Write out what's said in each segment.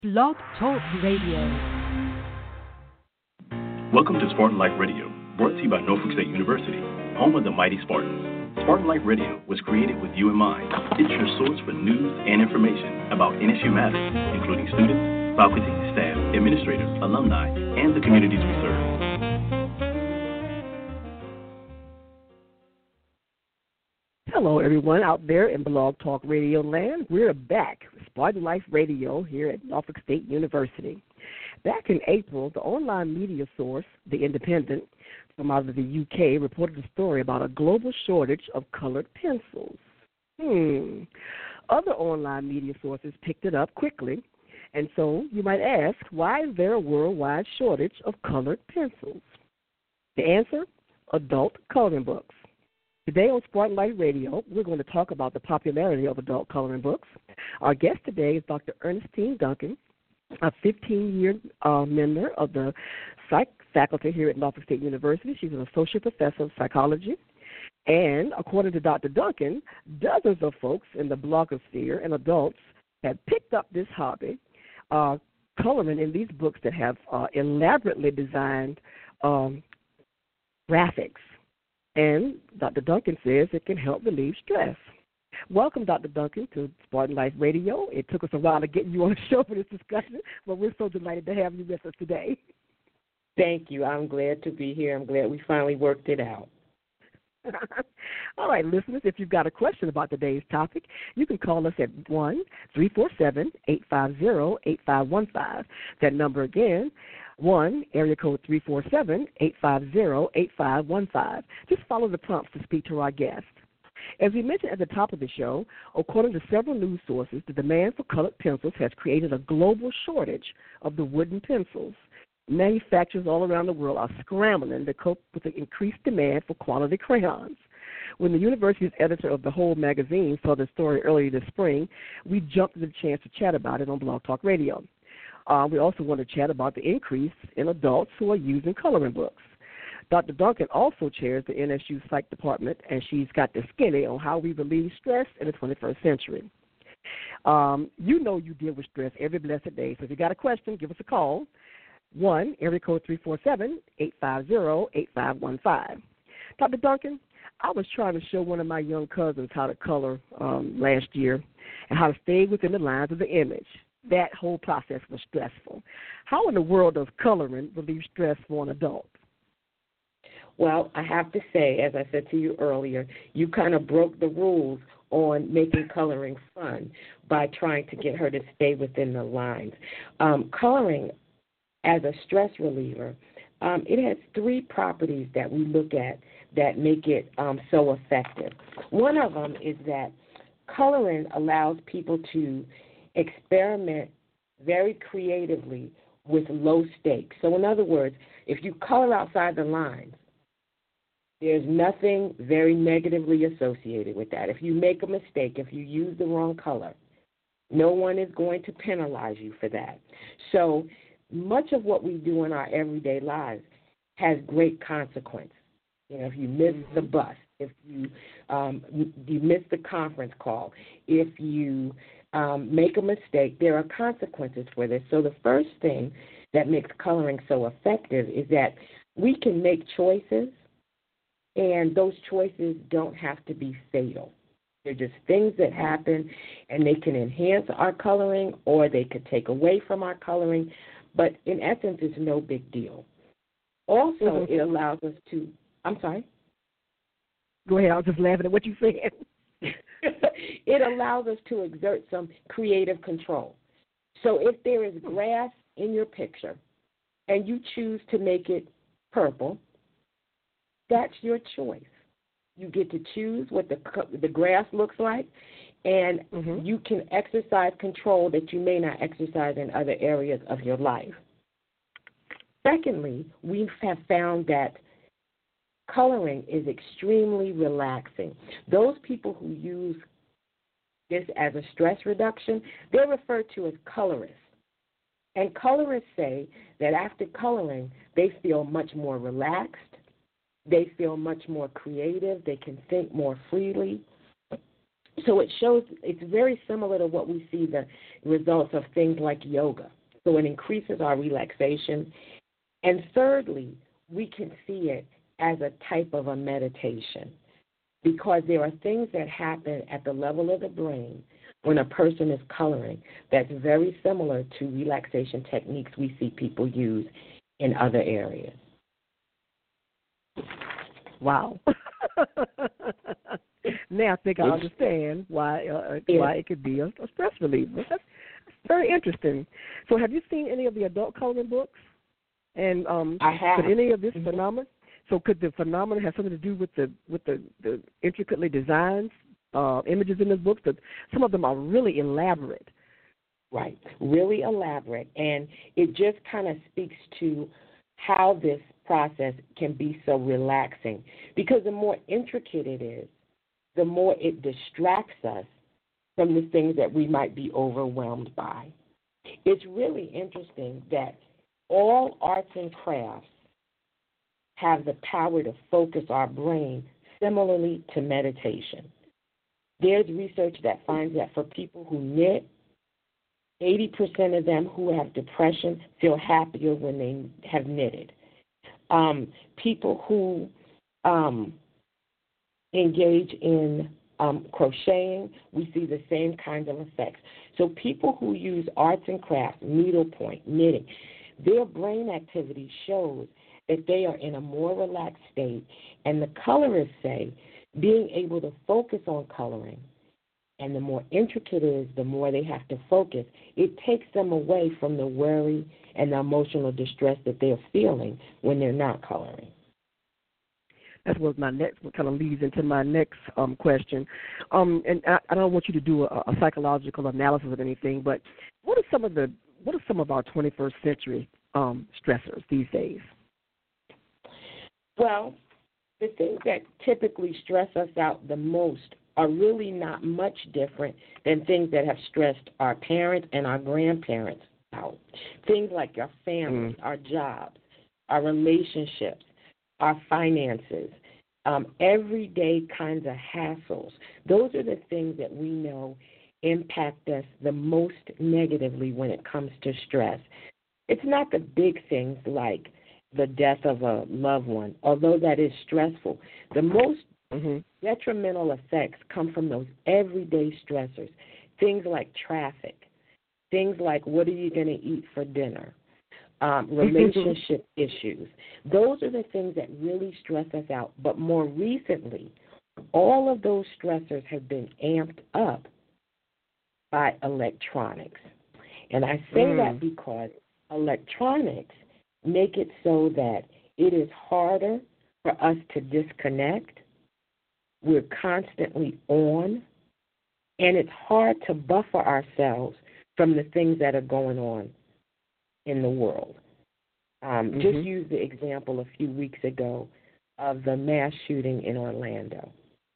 Blog Talk Radio. Welcome to Spartan Life Radio, brought to you by Norfolk State University, home of the mighty Spartans. Spartan Life Radio was created with you in mind. It's your source for news and information about NSU matters, including students, faculty, staff, administrators, alumni, and the communities we serve. Hello, everyone out there in Blog Talk Radio land. We're back, Spartan Life Radio, here at Norfolk State University. Back in April, the online media source, The Independent, from out of the UK, reported a story about a global shortage of colored pencils. Other online media sources picked it up quickly, and so you might ask, why is there a worldwide shortage of colored pencils? The answer, adult coloring books. Today on Spartan Life Radio, we're going to talk about the popularity of adult coloring books. Our guest today is Dr. Ernestine Duncan, a 15-year member of the Psych faculty here at Norfolk State University. She's an associate professor of psychology. And according to Dr. Duncan, dozens of folks in the blogosphere and adults have picked up this hobby, coloring in these books that have elaborately designed graphics. And Dr. Duncan says it can help relieve stress. Welcome, Dr. Duncan, to Spartan Life Radio. It took us a while to get you on the show for this discussion, but we're so delighted to have you with us today. Thank you. I'm glad to be here. I'm glad we finally worked it out. All right, listeners, if you've got a question about today's topic, you can call us at 1-347-850-8515. That number again, 1, area code 347-850-8515. Just follow the prompts to speak to our guest. As we mentioned at the top of the show, according to several news sources, the demand for colored pencils has created a global shortage of the wooden pencils. Manufacturers all around the world are scrambling to cope with the increased demand for quality crayons. When the university's editor of The Whole magazine saw the story earlier this spring, we jumped at the chance to chat about it on Blog Talk Radio. We also want to chat about the increase in adults who are using coloring books. Dr. Duncan also chairs the NSU Psych Department, and she's got the skinny on how we relieve stress in the 21st century. You know you deal with stress every blessed day, so if you got a question, give us a call. 1, area code 347-850-8515. Dr. Duncan, I was trying to show one of my young cousins how to color last year and how to stay within the lines of the image. That whole process was stressful. How in the world does coloring relieve stress for an adult? Well, I have to say, as I said to you earlier, you kind of broke the rules on making coloring fun by trying to get her to stay within the lines. Coloring as a stress reliever, it has 3 properties that we look at that make it so effective. One of them is that coloring allows people to experiment very creatively with low stakes. So in other words, if you color outside the lines, there's nothing very negatively associated with that. If you make a mistake, if you use the wrong color, no one is going to penalize you for that. So much of what we do in our everyday lives has great consequence. You know, if you miss the bus, if you miss the conference call, if you make a mistake, there are consequences for this. So the first thing that makes coloring so effective is that we can make choices, and those choices don't have to be fatal. They're just things that happen, and they can enhance our coloring or they could take away from our coloring, but in essence, it's no big deal. Also, it allows us to, I'm sorry? Go ahead, I was just laughing at what you said. It allows us to exert some creative control. So if there is grass in your picture and you choose to make it purple, that's your choice. You get to choose what the grass looks like, and you can exercise control that you may not exercise in other areas of your life. Secondly, we have found that coloring is extremely relaxing. Those people who use this as a stress reduction, they're referred to as colorists. And colorists say that after coloring, they feel much more relaxed, they feel much more creative, they can think more freely. So it shows it's very similar to what we see the results of things like yoga. So it increases our relaxation. And thirdly, we can see it as a type of a meditation because there are things that happen at the level of the brain when a person is coloring that's very similar to relaxation techniques we see people use in other areas. Wow. Now I think I understand why it could be a stress reliever. That's very interesting. So have you seen any of the adult coloring books? And I have. Could any of this phenomenon? So could the phenomenon have something to do with the intricately designed images in the books? That some of them are really elaborate. Right, really elaborate, and it just kind of speaks to how this process can be so relaxing. Because the more intricate it is, the more it distracts us from the things that we might be overwhelmed by. It's really interesting that all arts and crafts have the power to focus our brain similarly to meditation. There's research that finds that for people who knit, 80% of them who have depression feel happier when they have knitted. People who engage in crocheting, we see the same kinds of effects. So people who use arts and crafts, needlepoint, knitting, their brain activity shows that they are in a more relaxed state. And the colorists say being able to focus on coloring, and the more intricate it is, the more they have to focus, it takes them away from the worry and the emotional distress that they're feeling when they're not coloring. That's what kind of leads into my next question. And I don't want you to do a psychological analysis of anything, but what are some of our 21st century stressors these days? Well, the things that typically stress us out the most are really not much different than things that have stressed our parents and our grandparents out. Things like our family, our jobs, our relationships, our finances, everyday kinds of hassles. Those are the things that we know impact us the most negatively when it comes to stress. It's not the big things like the death of a loved one, although that is stressful. The most detrimental effects come from those everyday stressors, things like traffic, things like what are you going to eat for dinner, relationship issues. Those are the things that really stress us out. But more recently, all of those stressors have been amped up by electronics. And I say that because electronics make it so that it is harder for us to disconnect. We're constantly on, and it's hard to buffer ourselves from the things that are going on in the world. Just use the example a few weeks ago of the mass shooting in Orlando.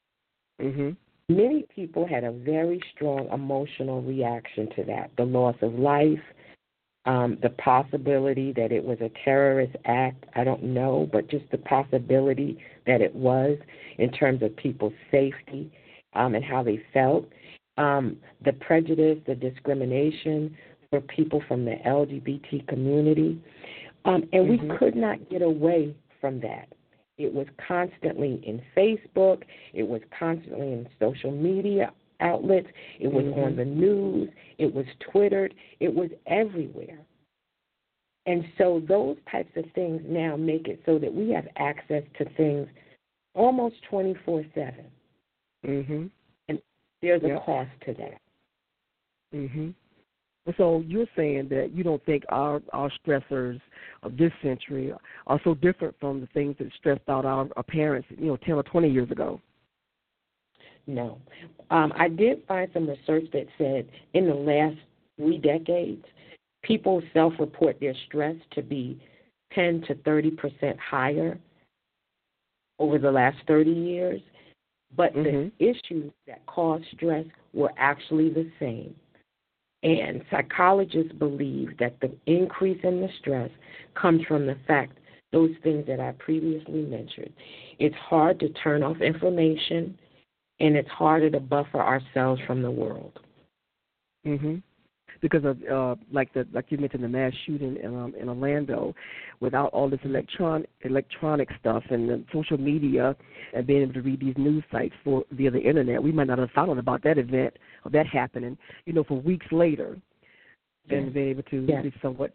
Many people had a very strong emotional reaction to that, the loss of life, the possibility that it was a terrorist act. I don't know, but just the possibility that it was in terms of people's safety and how they felt. The prejudice, the discrimination for people from the LGBT community. And we could not get away from that. It was constantly in Facebook. It was constantly in social media outlets. It was on the news. It was Twittered. It was everywhere. And so those types of things now make it so that we have access to things almost 24/7. And there's a cost to that. So you're saying that you don't think our stressors of this century are so different from the things that stressed out our parents, 10 or 20 years ago? No. I did find some research that said in the last 3 decades, people self-report their stress to be 10 to 30% higher over the last 30 years, but the issues that cause stress were actually the same. And psychologists believe that the increase in the stress comes from the fact, those things that I previously mentioned. It's hard to turn off information. and it's harder to buffer ourselves from the world. Mhm. Because of like you mentioned, the mass shooting in Orlando, without all this electronic stuff and the social media and being able to read these news sites via the internet, we might not have found out about that event or that happening, for weeks later, and being able to be somewhat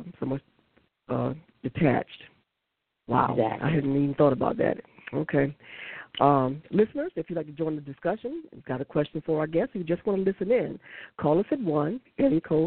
detached. Wow, exactly. I hadn't even thought about that. Okay. Listeners, if you'd like to join the discussion, you've got a question for our guests, you just want to listen in, call us at 1, area code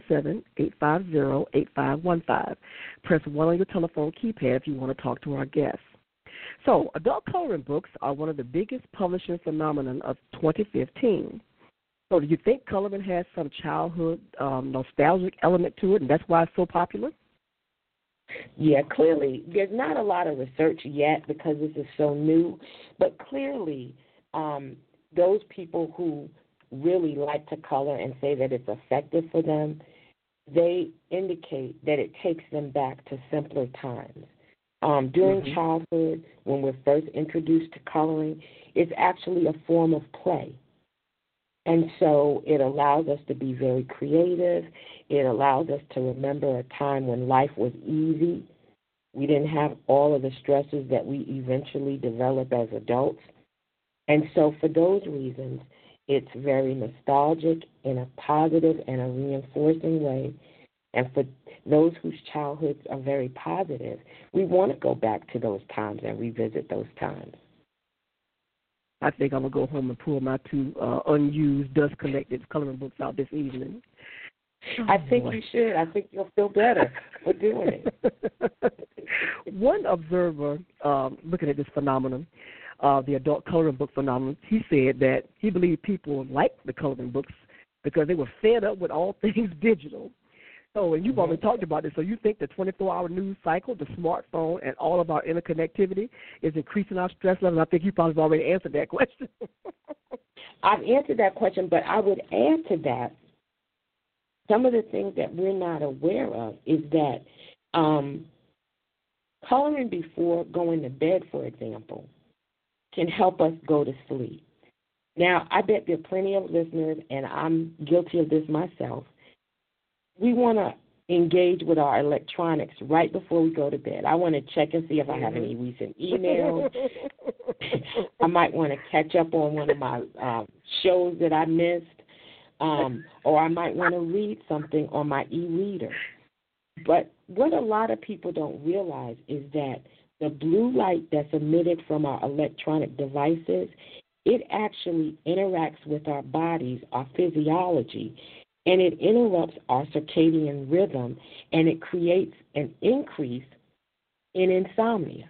347-850-8515. Press 1 on your telephone keypad if you want to talk to our guests. So, adult coloring books are one of the biggest publishing phenomenon of 2015. So, do you think coloring has some childhood nostalgic element to it, and that's why it's so popular? Yeah, clearly, there's not a lot of research yet because this is so new, but clearly those people who really like to color and say that it's effective for them, they indicate that it takes them back to simpler times. During childhood, when we're first introduced to coloring, it's actually a form of play. And so it allows us to be very creative. It allows us to remember a time when life was easy. We didn't have all of the stresses that we eventually develop as adults. And so for those reasons, it's very nostalgic in a positive and a reinforcing way. And for those whose childhoods are very positive, we want to go back to those times and revisit those times. I think I'm going to go home and pull my 2 unused, dust-collected coloring books out this evening. I think you should. I think you'll feel better for doing it. One observer looking at this phenomenon, the adult coloring book phenomenon, he said that he believed people liked the coloring books because they were fed up with all things digital. So, and you've already talked about this, so you think the 24-hour news cycle, the smartphone, and all of our interconnectivity is increasing our stress level? I think you probably have already answered that question. I've answered that question, but I would add to that, some of the things that we're not aware of is that coloring before going to bed, for example, can help us go to sleep. Now, I bet there are plenty of listeners, and I'm guilty of this myself. We want to engage with our electronics right before we go to bed. I want to check and see if I have any recent emails. I might want to catch up on one of my shows that I missed, or I might want to read something on my e-reader. But what a lot of people don't realize is that the blue light that's emitted from our electronic devices, it actually interacts with our bodies, our physiology, and it interrupts our circadian rhythm, and it creates an increase in insomnia.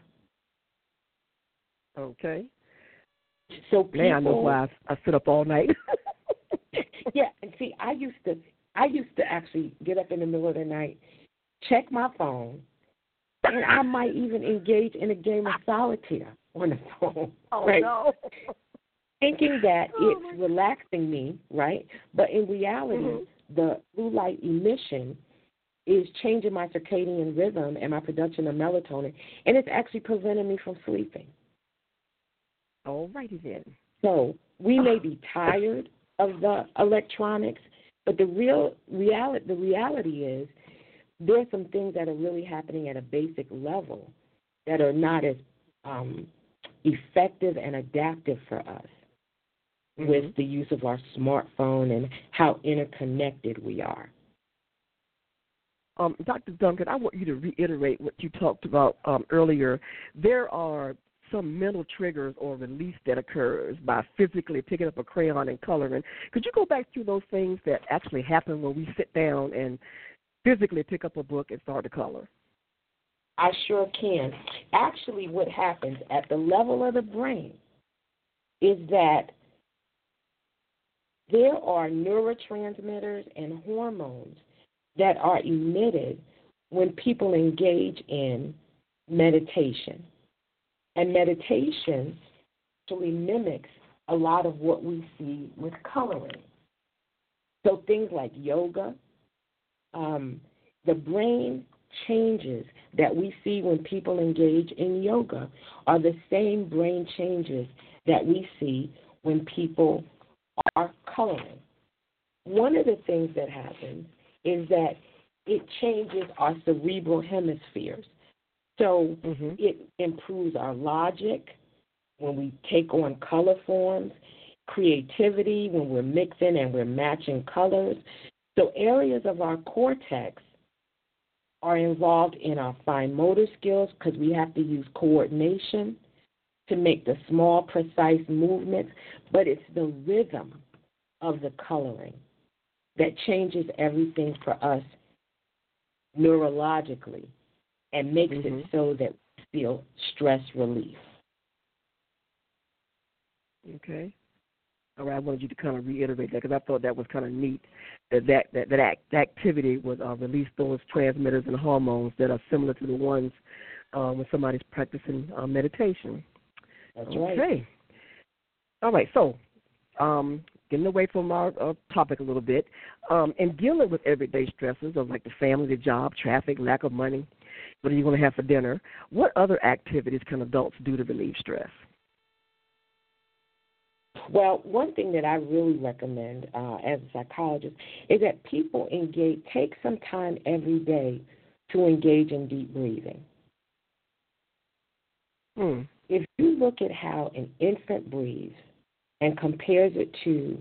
Okay. So people, I know why I sit up all night. Yeah, and see, I used to actually get up in the middle of the night, check my phone, and I might even engage in a game of solitaire on the phone. Oh, right? no. Thinking that it's relaxing me, right? But in reality, the blue light emission is changing my circadian rhythm and my production of melatonin, and it's actually preventing me from sleeping. All righty then. So we may be tired of the electronics, but the reality is there's some things that are really happening at a basic level that are not as effective and adaptive for us with the use of our smartphone and how interconnected we are. Dr. Duncan, I want you to reiterate what you talked about earlier. There are some mental triggers or release that occurs by physically picking up a crayon and coloring. Could you go back through those things that actually happen when we sit down and physically pick up a book and start to color? I sure can. Actually, what happens at the level of the brain is that there are neurotransmitters and hormones that are emitted when people engage in meditation. And meditation actually mimics a lot of what we see with coloring. So things like yoga, the brain changes that we see when people engage in yoga are the same brain changes that we see when people are coloring. One of the things that happens is that it changes our cerebral hemispheres. So it improves our logic when we take on color forms, creativity when we're mixing and we're matching colors. So areas of our cortex are involved in our fine motor skills because we have to use coordination to make the small, precise movements, but it's the rhythm of the coloring that changes everything for us neurologically and makes it so that we feel stress relief. Okay. All right, I wanted you to kind of reiterate that because I thought that was kind of neat, that activity would release those transmitters and hormones that are similar to the ones when somebody's practicing meditation. That's right. Okay. All right, so getting away from our topic a little bit, and dealing with everyday stressors of like the family, the job, traffic, lack of money, what are you going to have for dinner, what other activities can adults do to relieve stress? Well, one thing that I really recommend as a psychologist is that people take some time every day to engage in deep breathing. If you look at how an infant breathes and compare it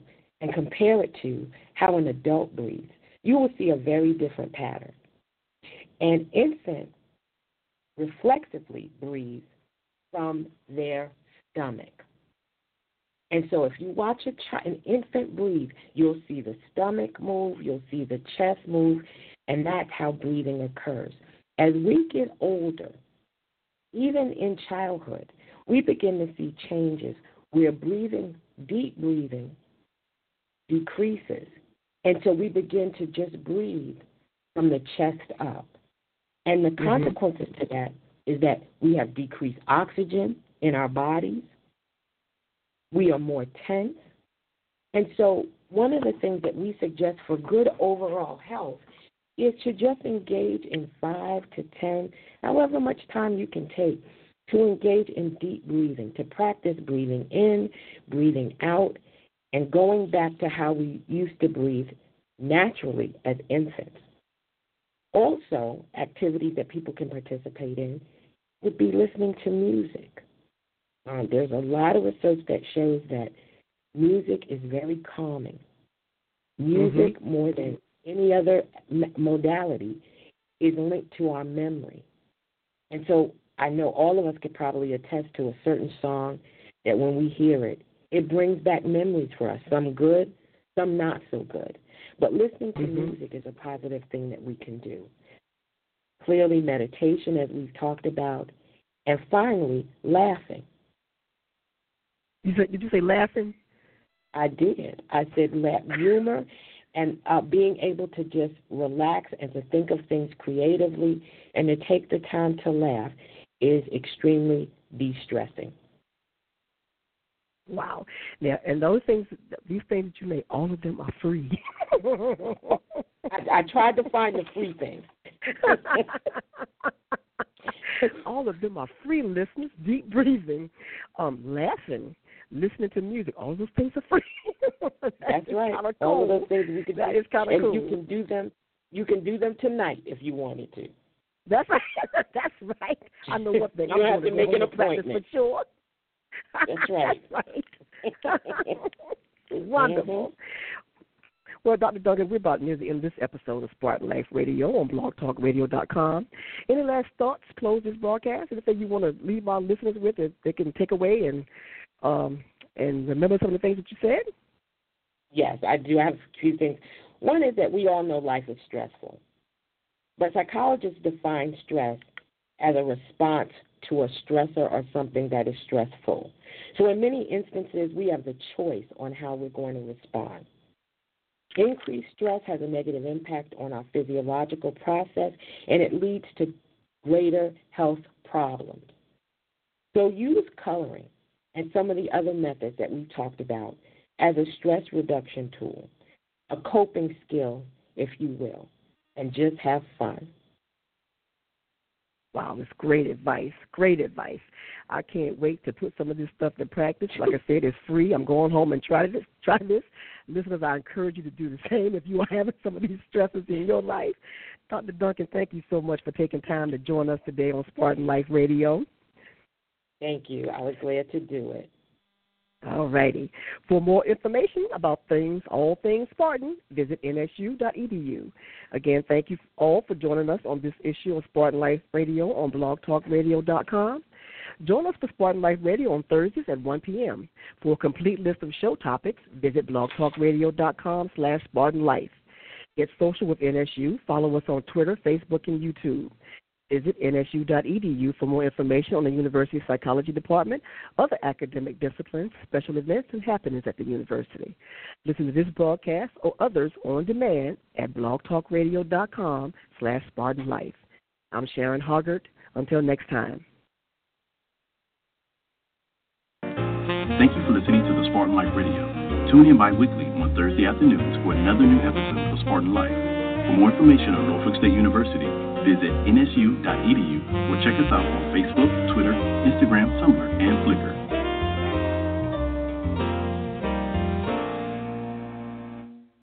to how an adult breathes, you will see a very different pattern. An infant reflexively breathes from their stomach. And so if you watch an infant breathe, you'll see the stomach move, you'll see the chest move, and that's how breathing occurs. As we get older, even in childhood, we begin to see changes where deep breathing decreases. And so we begin to just breathe from the chest up. And the consequences to that is that we have decreased oxygen in our bodies. We are more tense. And so one of the things that we suggest for good overall health is to just engage in 5 to 10, however much time you can take, to engage in deep breathing, to practice breathing in, breathing out, and going back to how we used to breathe naturally as infants. Also, activities that people can participate in would be listening to music. There's a lot of research that shows that music is very calming. Music, more than any other modality, is linked to our memory. And so I know all of us could probably attest to a certain song that when we hear it, it brings back memories for us, some good, some not so good. But listening to music is a positive thing that we can do. Clearly, meditation, as we've talked about. And finally, laughing. Did you say laughing? I did. I said humor and being able to just relax and to think of things creatively and to take the time to laugh is extremely de-stressing. Wow. Now, and these things that you made, all of them are free. I tried to find the free things. All of them are free, listeners. Deep breathing, laughing, listening to music. All those things are free. That's right. Cool. All of those things we can do. That is kind of cool. And you can do them tonight if you wanted to. That's right. That's right. I know what thing. You don't have to make an appointment. For sure. That's right. That's right. Wonderful. Well, Dr. Duncan, we're about near the end of this episode of Spartan Life Radio on blogtalkradio.com. Any last thoughts to close this broadcast? Anything you want to leave our listeners with that they can take away and remember some of the things that you said? Yes, I do have a few things. One is that we all know life is stressful. But psychologists define stress as a response to a stressor or something that is stressful. So in many instances, we have the choice on how we're going to respond. Increased stress has a negative impact on our physiological process, and it leads to greater health problems. So use coloring and some of the other methods that we've talked about as a stress reduction tool, a coping skill, if you will, and just have fun. Wow, it's great advice. Great advice. I can't wait to put some of this stuff in practice. Like I said, it's free. I'm going home and try this. Listeners, I encourage you to do the same if you are having some of these stresses in your life. Dr. Duncan, thank you so much for taking time to join us today on Spartan Life Radio. Thank you. I was glad to do it. All righty. For more information about all things Spartan, visit nsu.edu. Again, thank you all for joining us on this issue of Spartan Life Radio on blogtalkradio.com. Join us for Spartan Life Radio on Thursdays at 1 p.m. For a complete list of show topics, visit blogtalkradio.com/SpartanLife. Get social with NSU. Follow us on Twitter, Facebook, and YouTube. Visit nsu.edu for more information on the University Psychology Department, other academic disciplines, special events, and happenings at the university. Listen to this broadcast or others on demand at blogtalkradio.com/SpartanLife. I'm Sharon Hoggart. Until next time. Thank you for listening to the Spartan Life Radio. Tune in bi-weekly on Thursday afternoons for another new episode of Spartan Life. For more information on Norfolk State University, visit nsu.edu or check us out on Facebook, Twitter, Instagram, Tumblr, and Flickr.